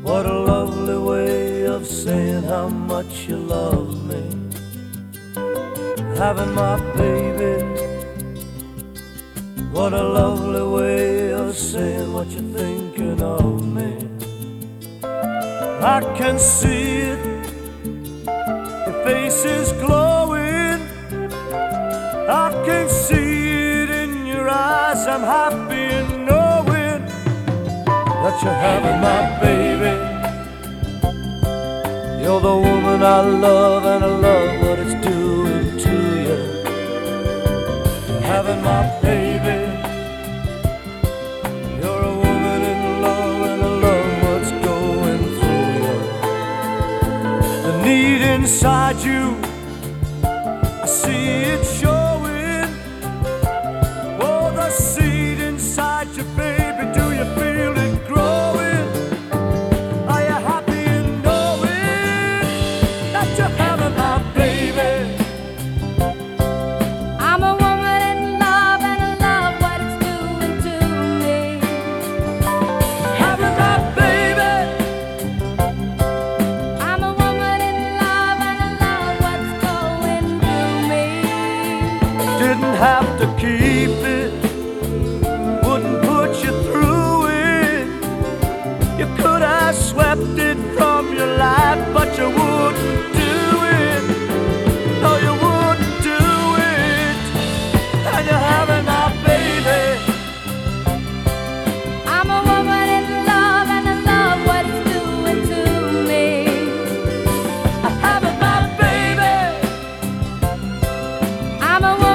What a lovely way of saying how much you love me. Having my baby. What a lovely way of saying what you're thinking of me. I can see it, your face is glowing. I can see it in your eyes. I'm happy in knowing that you're having my baby. You're the woman I love, and I love what it's doing to you. Having my baby. You're a woman in love, and I love what's going through you. The need inside you, I see it showing. Oh, the seed inside you, baby, do you feel it growing? Are you happy in knowing that you're having my baby? I'm a woman in love, and I love what it's doing to me. Having my baby. I'm a woman in love, and I love what's going through me. Didn't have to keep it, wouldn't put you through it. You could have swept it from your life, but you wouldn't do it. No, you wouldn't do it. And you're having my baby. I'm a woman in love, and I love what it's doing to me. Having my baby. I'm a woman